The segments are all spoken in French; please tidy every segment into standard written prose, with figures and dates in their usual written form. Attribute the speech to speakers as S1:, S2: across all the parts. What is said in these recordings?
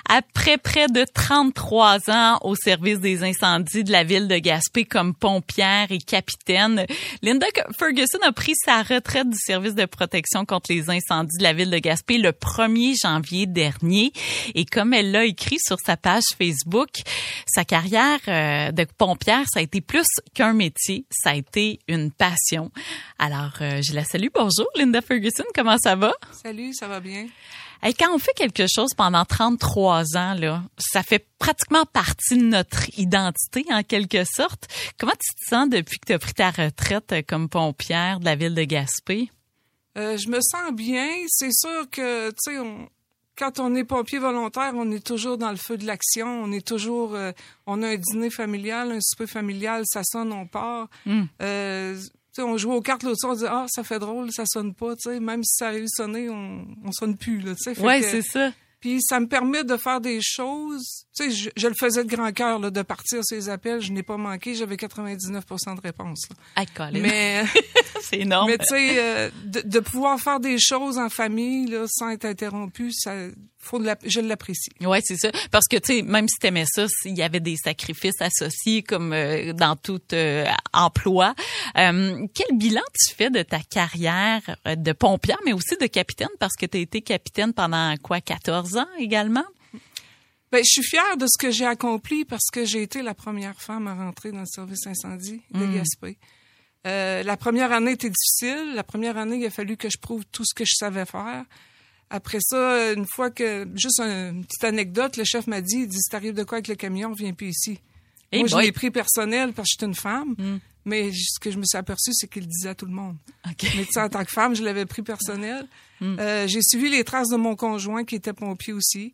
S1: Après près de 33 ans au service des incendies de la ville de Gaspé comme pompière et capitaine, Linda Ferguson a pris sa retraite du service de protection contre les incendies de la ville de Gaspé le 1er janvier dernier. Et comme elle l'a écrit sur sa page Facebook, sa carrière de pompière, ça a été plus qu'un métier, ça a été une passion. Alors, je la salue. Bonjour, Linda Ferguson, comment ça va?
S2: Salut, ça va bien.
S1: Hey, quand on fait quelque chose pendant 33 ans, là, ça fait pratiquement partie de notre identité, en quelque sorte. Comment tu te sens depuis que tu as pris ta retraite comme pompière de la ville de Gaspé?
S2: Je me sens bien. C'est sûr que, tu sais, quand on est pompier volontaire, on est toujours dans le feu de l'action. On est toujours... on a un dîner familial, un souper familial, ça sonne, on part. On joue aux cartes l'autre soir, on dit « Ah, ça fait drôle, ça sonne pas. » Même si ça arrive à sonner, on sonne plus.
S1: Oui, c'est ça.
S2: Puis ça me permet de faire des choses. Tu sais, je le faisais de grand cœur, là, de partir sur les appels. Je n'ai pas manqué. J'avais 99% de réponses.
S1: Mais c'est énorme.
S2: Mais tu sais, de pouvoir faire des choses en famille là, sans être interrompu, ça, je l'apprécie.
S1: Ouais, c'est ça. Parce que tu sais, même si t'aimais ça, il y avait des sacrifices associés comme dans tout emploi. Quel bilan tu fais de ta carrière de pompière, mais aussi de capitaine, parce que tu as été capitaine pendant 14 ans également?
S2: Ben, je suis fière de ce que j'ai accompli parce que j'ai été la première femme à rentrer dans le service incendie de Gaspé. La première année était difficile. La première année, il a fallu que je prouve tout ce que je savais faire. Après ça, une fois que... Juste une petite anecdote, le chef m'a dit, il dit, si t'arrives de quoi avec le camion, viens plus ici. Moi, je l'ai pris personnel parce que j'étais une femme. Mais ce que je me suis aperçue, c'est qu'il le disait à tout le monde.
S1: Okay.
S2: Mais tu sais, en tant que femme, je l'avais pris personnel. J'ai suivi les traces de mon conjoint qui était pompier aussi.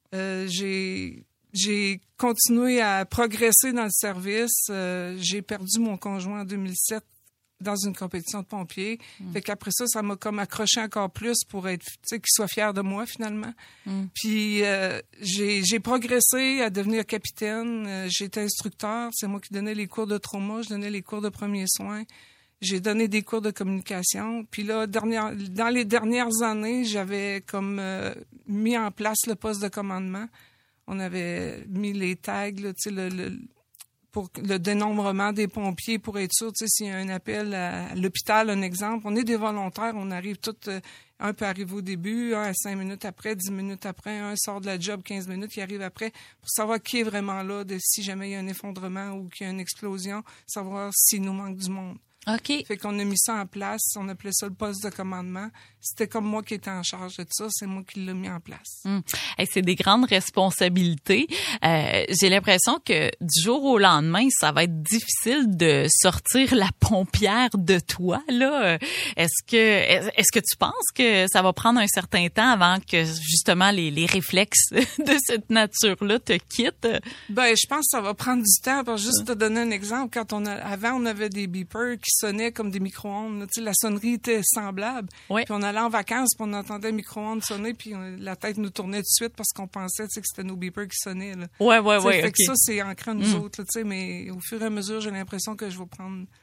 S2: J'ai continué à progresser dans le service. J'ai perdu mon conjoint en 2007 dans une compétition de pompiers. Fait qu'après ça, ça m'a comme accroché encore plus pour être, tu sais, qu'il soit fier de moi finalement. Puis j'ai progressé à devenir capitaine. J'étais instructeur. C'est moi qui donnais les cours de trauma. Je donnais les cours de premiers soins. J'ai donné des cours de communication. Puis là, dans les dernières années, j'avais comme mis en place le poste de commandement. On avait mis les tags, là, tu sais, pour le dénombrement des pompiers pour être sûr, tu sais, s'il y a un appel à l'hôpital, un exemple. On est des volontaires, on arrive tous, un peut arriver au début, un à 5 minutes après, 10 minutes après, un sort de la job 15 minutes, il arrive après, pour savoir qui est vraiment là, si jamais il y a un effondrement ou qu'il y a une explosion, savoir s'il nous manque du monde.
S1: OK.
S2: Fait qu'on a mis ça en place, on appelait ça le poste de commandement. C'était comme moi qui étais en charge de ça, c'est moi qui l'ai mis en place.
S1: Hey, c'est des grandes responsabilités. J'ai l'impression que du jour au lendemain, ça va être difficile de sortir la pompière de toi, là. Est-ce que tu penses que ça va prendre un certain temps avant que justement les réflexes de cette nature-là te quittent?
S2: Ben, je pense que ça va prendre du temps. Pour juste te donner un exemple, avant on avait des beepers qui sonnaient comme des micro-ondes. Tu sais, la sonnerie était semblable.
S1: Oui.
S2: Puis on allait en vacances, puis on entendait un micro-ondes sonner, puis la tête nous tournait tout de suite parce qu'on pensait, tu sais, que c'était nos beepers qui sonnaient. Là.
S1: Ouais.
S2: Fait que ça, c'est ancré en nous autres, tu sais, mais au fur et à mesure, j'ai l'impression que je vais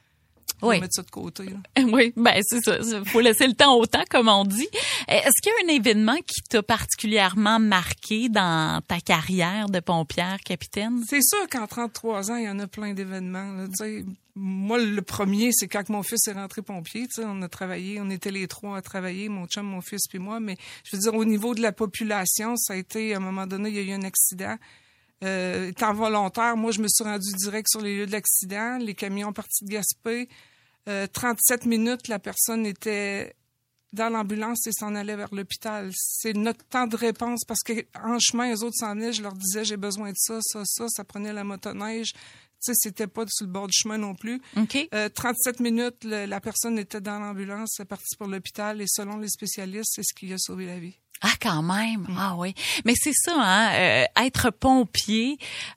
S2: mettre ça de côté. Là.
S1: Oui, ben c'est ça. Faut laisser le temps au temps, comme on dit. Est-ce qu'il y a un événement qui t'a particulièrement marqué dans ta carrière de pompière, capitaine?
S2: C'est sûr qu'en 33 ans, il y en a plein d'événements. Là, tu sais. Moi, le premier, c'est quand mon fils est rentré pompier. Tu sais, on a travaillé, on était les trois à travailler, mon chum, mon fils puis moi. Mais je veux dire, au niveau de la population, ça a été, à un moment donné, il y a eu un accident. Étant volontaire, moi, je me suis rendue direct sur les lieux de l'accident. Les camions partis de Gaspé. 37 minutes, la personne était dans l'ambulance et s'en allait vers l'hôpital. C'est notre temps de réponse parce que en chemin, eux autres s'en venaient, je leur disais j'ai besoin de ça. Ça prenait la motoneige. Tu sais, c'était pas sur le bord du chemin non plus.
S1: OK.
S2: 37 minutes, la personne était dans l'ambulance, c'est parti pour l'hôpital et selon les spécialistes, c'est ce qui a sauvé la vie.
S1: Ah, quand même. Ah oui. Mais c'est ça, hein. Être pompier,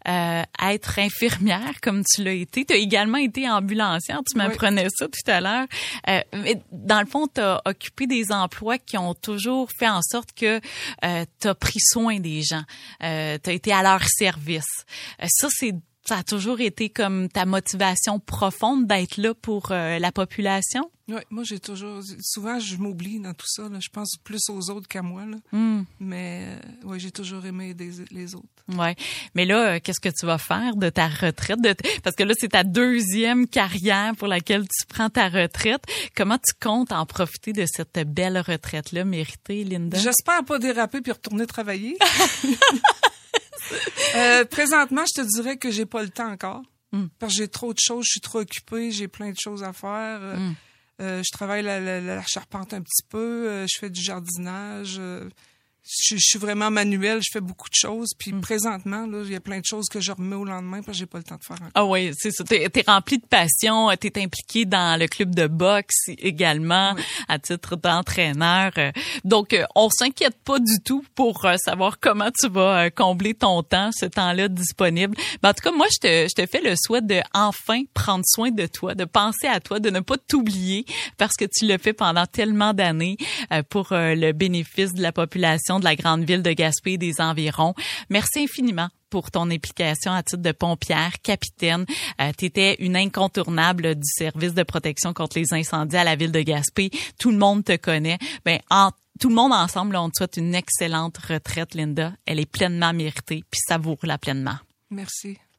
S1: être infirmière, comme tu l'as été. Tu as également été ambulancière. Tu m'apprenais ça tout à l'heure. Mais dans le fond, tu as occupé des emplois qui ont toujours fait en sorte que tu as pris soin des gens. Tu as été à leur service. Ça, c'est Ça a toujours été comme ta motivation profonde d'être là pour la population?
S2: Oui, moi, souvent, je m'oublie dans tout ça, là. Je pense plus aux autres qu'à moi, là. Mais, oui, j'ai toujours aimé aider les autres.
S1: Ouais. Mais là, qu'est-ce que tu vas faire de ta retraite? Parce que là, c'est ta deuxième carrière pour laquelle tu prends ta retraite. Comment tu comptes en profiter de cette belle retraite-là méritée, Linda?
S2: J'espère pas déraper puis retourner travailler. Présentement, je te dirais que j'ai pas le temps encore. Parce que j'ai trop de choses, je suis trop occupée, j'ai plein de choses à faire. Je travaille la charpente un petit peu, je fais du jardinage. Je suis vraiment manuel, je fais beaucoup de choses. Puis présentement, là, il y a plein de choses que je remets au lendemain parce que j'ai pas le temps de faire encore.
S1: Ah oui, c'est ça. T'es rempli de passion. T'es impliqué dans le club de boxe également, à titre d'entraîneur. Donc, on s'inquiète pas du tout pour savoir comment tu vas combler ton temps, ce temps-là disponible. Ben, en tout cas, moi, je te fais le souhait de enfin prendre soin de toi, de penser à toi, de ne pas t'oublier parce que tu l'as fait pendant tellement d'années pour le bénéfice de la population de la grande ville de Gaspé et des environs. Merci infiniment pour ton implication à titre de pompière, capitaine. Tu étais une incontournable du service de protection contre les incendies à la ville de Gaspé. Tout le monde te connaît. Tout le monde ensemble, là, on te souhaite une excellente retraite, Linda. Elle est pleinement méritée, puis savoure-la pleinement.
S2: Merci.